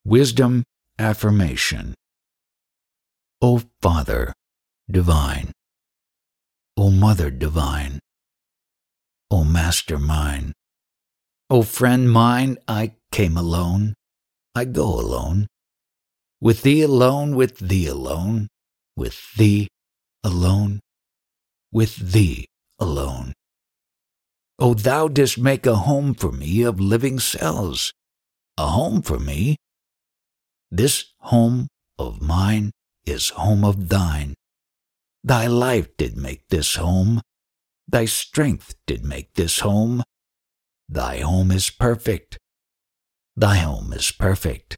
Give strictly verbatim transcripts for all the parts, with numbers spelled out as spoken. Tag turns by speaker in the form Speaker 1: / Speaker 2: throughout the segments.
Speaker 1: Wisdom Affirmation. O Father Divine, O Mother Divine, O Master mine, O Friend mine, I came alone, I go alone, with Thee alone, with Thee alone, with Thee alone, with Thee alone. O Thou didst make a home for me of living cells, a home for me. This home of mine is home of Thine. Thy life did make this home, Thy strength did make this home. Thy home is perfect, Thy home is perfect.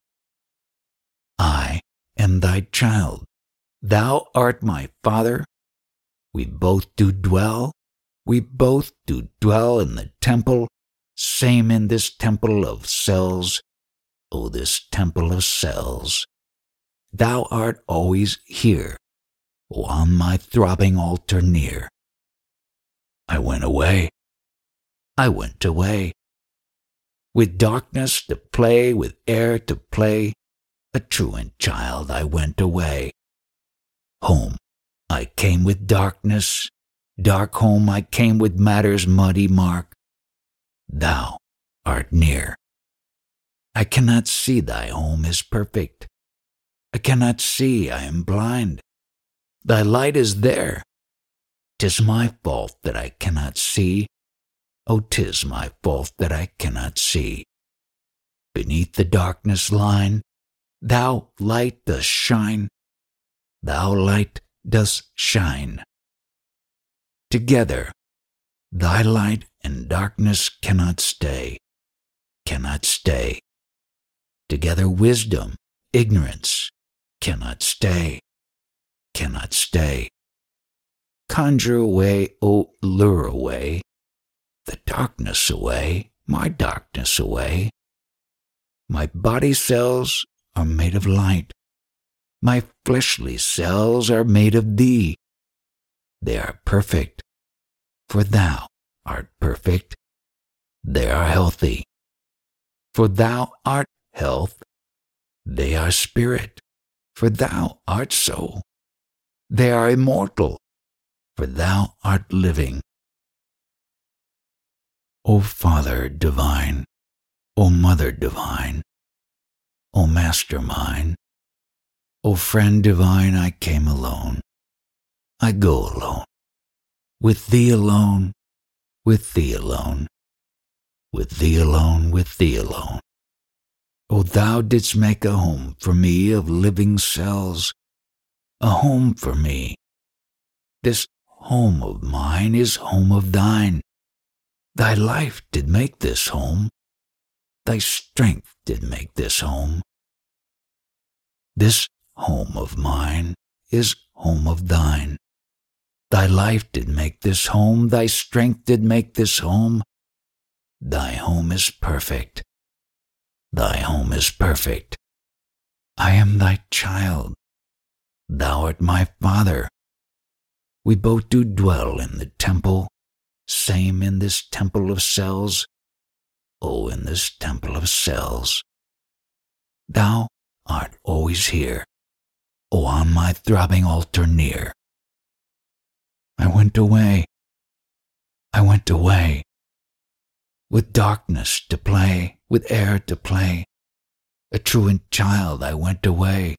Speaker 1: I am Thy child, Thou art my Father. We both do dwell, we both do dwell in the temple, same in this temple of cells. O this temple of cells, Thou art always here, O on my throbbing altar near. I went away, I went away, with darkness to play, with air to play, a truant child I went away. Home I came with darkness, dark home I came with matter's muddy mark. Thou art near. I cannot see Thy home is perfect. I cannot see, I am blind. Thy light is there. 'Tis my fault that I cannot see. Oh, 'tis my fault that I cannot see. Beneath the darkness line, Thou light dost shine. Thou light dost shine. Together, Thy light and darkness cannot stay, cannot stay. Together wisdom, ignorance, cannot stay, cannot stay. Conjure away, O lure away, the darkness away, my darkness away. My body cells are made of light. My fleshly cells are made of Thee. They are perfect, for Thou art perfect. They are healthy, for Thou art health. They are spirit, for Thou art soul. They are immortal, for Thou art living. O Father divine, O Mother divine, O Master mine, O Friend divine, I came alone, I go alone, with Thee alone, with Thee alone, with Thee alone, with Thee alone. O Thou didst make a home for me of living cells, a home for me. This home of mine is home of Thine. Thy life did make this home, Thy strength did make this home. This home of mine is home of Thine. Thy life did make this home, Thy strength did make this home. Thy home is perfect. Thy home is perfect. I am Thy child. Thou art my Father. We both do dwell in the temple, same in this temple of cells. Oh, in this temple of cells. Thou art always here, oh, on my throbbing altar near. I went away, I went away, with darkness to play, with air to play, a truant child I went away.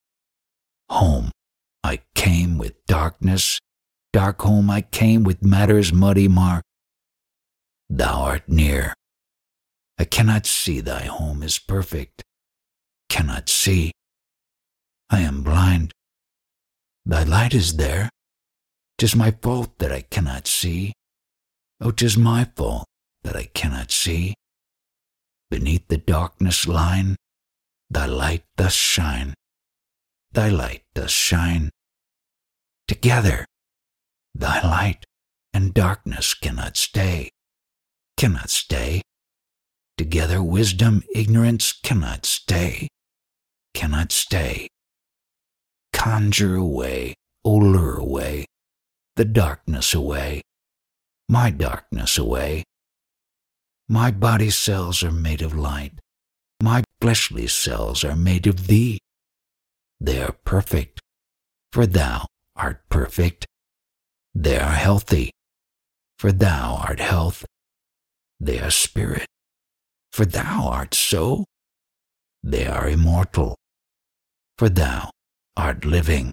Speaker 1: Home I came with darkness, dark home I came with matter's muddy mark. Thou art near. I cannot see Thy home is perfect, cannot see. I am blind. Thy light is there. 'Tis my fault that I cannot see. Oh, 'tis my fault that I cannot see. Beneath the darkness line, Thy light doth shine. Thy light doth shine. Together, Thy light and darkness cannot stay, cannot stay. Together wisdom, ignorance cannot stay, cannot stay. Conjure away, O lure away, the darkness away, my darkness away. My body cells are made of light. My fleshly cells are made of thee. They are perfect, for thou art perfect. They are healthy, for thou art health. They are spirit, for thou art so. They are immortal, for thou art living.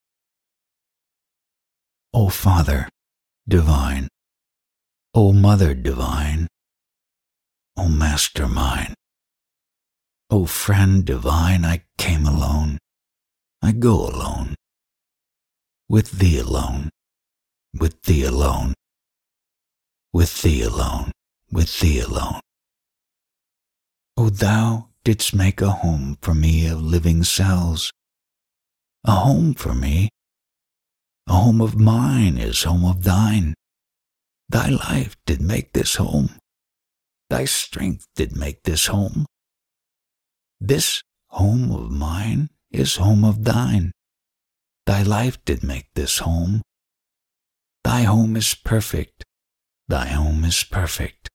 Speaker 1: O Father divine, O Mother divine, O Master mine, O Friend divine, I came alone, I go alone, with thee alone, with thee alone, with thee alone, with thee alone. O thou didst make a home for me of living cells, a home for me. A home of mine is home of thine. Thy life did make this home. Thy strength did make this home. This home of mine is home of thine. Thy life did make this home. Thy home is perfect. Thy home is perfect.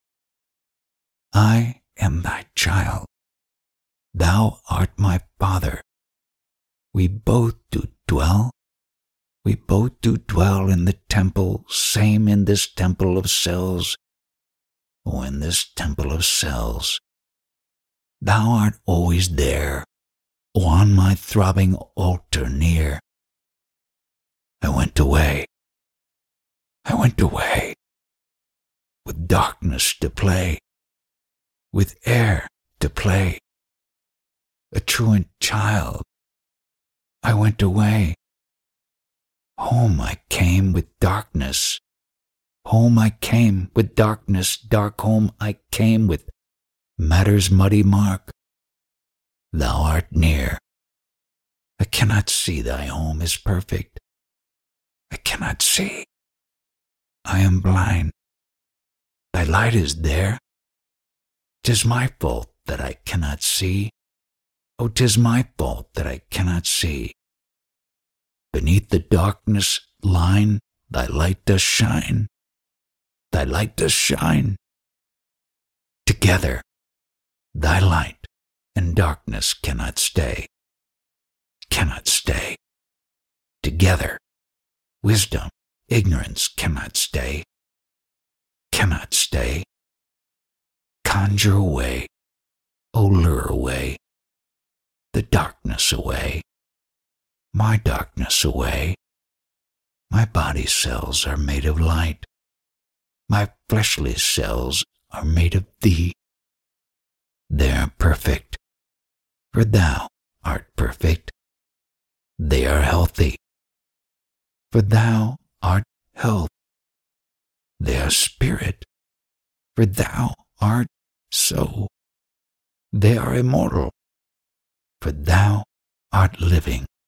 Speaker 1: I am thy child. Thou art my father. We both do dwell. We both do dwell in the temple, same in this temple of cells. Oh, in this temple of cells. Thou art always there, oh, on my throbbing altar near. I went away. I went away. With darkness to play, with air to play. A truant child, I went away. Home I came with darkness. Home I came with darkness, dark home I came with matter's muddy mark. Thou art near. I cannot see thy home is perfect. I cannot see. I am blind. Thy light is there. 'Tis my fault that I cannot see. Oh, 'tis my fault that I cannot see. Beneath the darkness line, thy light does shine. Thy light does shine. Together, thy light and darkness cannot stay. Cannot stay. Together, wisdom, ignorance cannot stay. Cannot stay. Conjure away, oh, lure away, the darkness away. My darkness away. My body cells are made of light. My fleshly cells are made of thee. They are perfect, for thou art perfect. They are healthy, for thou art health. They are spirit, for thou art so. They are immortal, for thou art living.